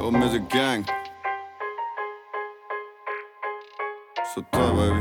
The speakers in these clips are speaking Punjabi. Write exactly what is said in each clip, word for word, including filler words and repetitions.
Yo, Music Gang. ਸੁੱਤਾ baby.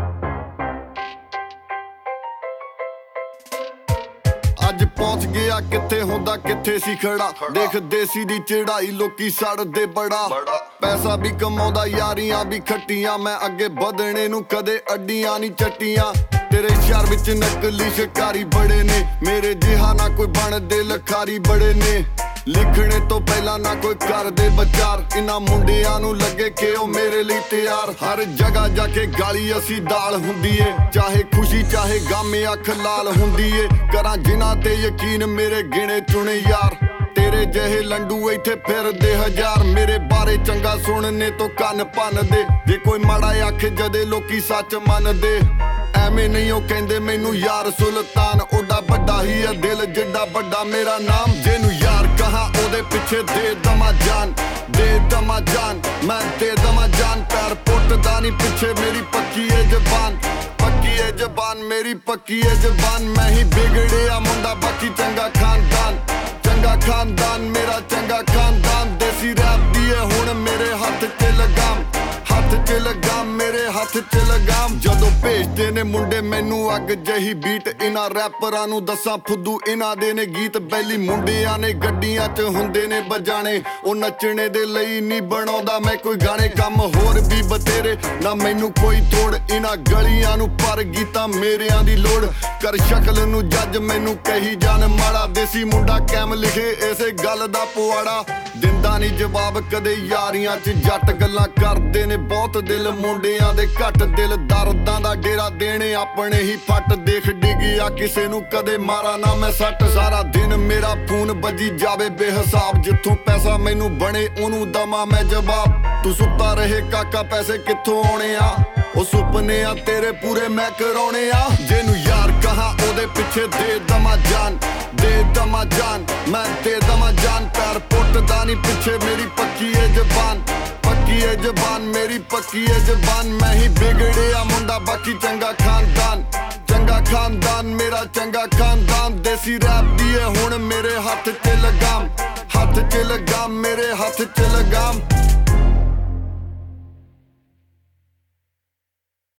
ਅੱਜ ਪਹੁੰਚ ਗਿਆ ਕਿੱਥੇ ਹੁੰਦਾ ਕਿੱਥੇ ਸੀ ਖੜਾ ਦੇਖ ਦੇਸੀ ਦੀ ਚੜਾਈ ਲੋਕੀ ਸੜਦੇ ਬੜਾ ਪੈਸਾ ਵੀ ਕਮਾਉਂਦਾ ਯਾਰੀਆਂ ਵੀ ਖੱਟੀਆਂ ਮੈਂ ਅੱਗੇ ਵਧਣੇ ਨੂੰ ਕਦੇ ਅੱਡੀਆਂ ਨਹੀਂ ਚੱਟੀਆਂ ਤੇਰੇ ਸ਼ਹਿਰ ਵਿੱਚ ਨਕਲੀ ਸ਼ਿਕਾਰੀ ਬੜੇ ਨੇ ਮੇਰੇ ਜਿਹਾ ਨਾ ਕੋਈ ਬਣਦੇ ਲਖਾਰੀ ਬੜੇ ਨੇ ਲਿਖਣੇ ਤੋਂ ਪਹਿਲਾਂ ਨਾ ਕੋਈ ਕਰਦੇ ਵਿਚਾਰ ਇਨ੍ਹਾਂ ਮੁੰਡਿਆਂ ਨੂੰ ਲੱਗੇ ਕਿ ਉਹ ਮੇਰੇ ਲਈ ਤਿਆਰ ਹਰ ਜਗ੍ਹਾ ਜਾ ਕੇ ਗਾਲੀ ਅਸੀਂ ਦਾਲ ਹੁੰਦੀ ਏ ਚਾਹੇ ਖੁਸ਼ੀ ਚਾਹੇ ਗਮ ਅੱਖ ਲਾਲ ਹੁੰਦੀ ਏ ਕਰਾਂ ਜਿਨ੍ਹਾਂ ਤੇ ਯਕੀਨ ਮੇਰੇ ਗਿਣੇ ਚੁਣੇ ਯਾਰ ਤੇਰੇ ਜਿਹੇ ਲੰਡੂ ਇੱਥੇ ਫਿਰਦੇ ਹਜ਼ਾਰ ਮੇਰੇ ਬਾਰੇ ਚੰਗਾ ਸੁਣਨੇ ਤੋਂ ਕੰਨ ਭੰਨਦੇ ਜੇ ਕੋਈ ਮਾੜਾ ਆਖੇ ਜਦੇ ਲੋਕੀ ਸੱਚ ਮੰਨਦੇ ਐਵੇਂ ਨਹੀਂ ਉਹ ਕਹਿੰਦੇ ਮੈਨੂੰ ਯਾਰ ਸੁਲਤਾਨ ਓਡਾ ਵੱਡਾ ਹੀ ਆ ਦਿਲ ਜਿੱਡਾ ਵੱਡਾ ਮੇਰਾ ਨਾਮ ਜਿਹਨੂੰ ਯਾਰ ਕਹਾਂ ਉਹਦੇ ਪਿੱਛੇ ਦੇ ਦਮਾ ਜਾਨ ਦੇ ਦਮਾ ਜਾਨ ਮੈਂ ਦੇ ਦਮਾ ਜਾਨ ਪੈਰ ਪੁੱਟਦਾ ਨਹੀਂ ਪਿੱਛੇ ਮੇਰੀ ਪੱਕੀ ਏ ਜ਼ਬਾਨ ਪੱਕੀ ਏ ਜ਼ਬਾਨ ਮੇਰੀ ਪੱਕੀ ਏ ਜ਼ਬਾਨ ਮੈਂ ਹੀ ਵਿਗੜਿਆ ਮੁੰਡਾ ਬਾਕੀ ਚੰਗਾ ਖਾਨਦਾਨ ਚੰਗਾ ਖਾਨਦਾਨ ਮੇਰਾ ਚੰਗਾ ਖਾਨਦਾਨ ਦੇਸੀ ਰੈਪ ਦੀ ਏ ਹੁਣ ਮੇਰੇ ਹੱਥ 'ਚ ਲਗਾਮ ਹੱਥ 'ਚ ਲਗਾਮ ਮੇਰੇ ਹੱਥ 'ਚ ਲਗਾਮ ਜਦੋਂ ਭੇਜਦੇ ਨੇ ਮੁੰਡੇ ਮੈਨੂੰ ਅੱਗ ਜਹੀ ਬੀਟ ਇਹਨਾਂ ਰੈਪਰਾਂ ਨੂੰ ਦੱਸਾਂ ਫੁੱਦੂ ਇਹਨਾਂ ਦੇ ਨੇ ਗੀਤ ਬੈਲੀ ਮੁੰਡਿਆਂ ਨੇ ਗੱਡੀਆਂ 'ਚ ਹੁੰਦੇ ਨੇ ਬਜਾਣੇ ਉਹ ਨੱਚਣੇ ਦੇ ਲਈ ਨਹੀਂ ਬਣਾਉਂਦਾ ਮੈਂ ਕੋਈ ਗਾਣੇ ਕੰਮ ਹੋਰ ਵੀ ਬਤੇਰੇ ਨਾ ਮੈਨੂੰ ਕੋਈ ਤੋੜ ਇਹਨਾਂ ਗਲੀਆਂ ਨੂੰ ਪਰ ਗੀਤਾਂ ਮੇਰਿਆਂ ਦੀ ਲੋੜ ਕਰ ਸ਼ਕਲ ਨੂੰ ਜੱਜ ਮੈਨੂੰ ਕਹੀ ਜਾਣ ਮਾੜਾ ਦੇਸੀ ਮੁੰਡਾ ਕੈਮ ਲਿਖੇ ਇਸੇ ਗੱਲ ਦਾ ਪੁਆੜਾ ਦਿੰਦਾ ਨਹੀਂ ਜਵਾਬ ਕਦੇ ਯਾਰੀਆਂ 'ਚ ਜੱਟ ਗੱਲਾਂ ਕਰਦੇ ਨੇ ਬਹੁਤ ਦਿਲ ਮੁੰਡਿਆਂ ਦੇ ਘੱਟ ਦਿਲ ਦਰਦਾਂ ਦਾ ਡੇਰਾ ਦੇਣੇ ਆਪਣੇ ਹੀ ਫੱਟ ਦੇਖ ਡਿੱਗਿਆ ਕਿਸੇ ਨੂੰ ਕਦੇ ਮਾਰਾ ਨਾ ਮੈਂ ਸੱਟ ਸਾਰਾ ਦਿਨ ਮੇਰਾ ਫੋਨ ਵੱਜੀ ਜਾਵੇ ਬੇਹਿਸਾਬ ਜਿੱਥੋਂ ਪੈਸਾ ਮੈਨੂੰ ਬਣੇ ਉਹਨੂੰ ਦਵਾਂ ਮੈਂ ਜਵਾਬ ਤੂੰ ਸੁੱਤਾ ਰਹੇ ਕਾਕਾ ਪੈਸੇ ਕਿੱਥੋਂ ਆਉਣੇ ਆ ਉਹ ਸੁਪਨੇ ਆ ਤੇਰੇ ਪੂਰੇ ਮੈਂ ਕਰਾਉਣੇ ਆ ਜਿਹਨੂੰ ਯਾਰ ਕਹਾਂ ਉਹਦੇ ਪਿੱਛੇ ਦੇ ਦਮਾ ਜਾਨ ਦੇ ਦਮਾ ਜਾਨ ਮੈਂ ਦੇ ਦਮਾ ਜਾਨ ਪੈਰ ਪੁੱਟਦਾ ਨਹੀਂ ਪਿੱਛੇ ਮੇਰੀ ਪੱਕੀ ਏ ਜ਼ਬਾਨ ਪੱਕੀ ਏ ਜ਼ਬਾਨ ਮੇਰੀ ਪੱਕੀ ਏ ਜ਼ਬਾਨ ਮੈਂ ਹੀ ਵਿਗੜਿਆ ਮੁੰਡਾ ਬਾਕੀ ਚੰਗਾ ਖਾਨਦਾਨ ਚੰਗਾ ਖਾਨਦਾਨ ਮੇਰਾ ਚੰਗਾ ਖਾਨਦਾਨ ਦੇਸੀ ਰੈਪ ਦੀ ਏ ਹੁਣ ਮੇਰੇ ਹੱਥ 'ਚ ਲਗਾਮ ਹੱਥ 'ਚ ਲਗਾਮ ਮੇਰੇ ਹੱਥ 'ਚ ਲਗਾਮ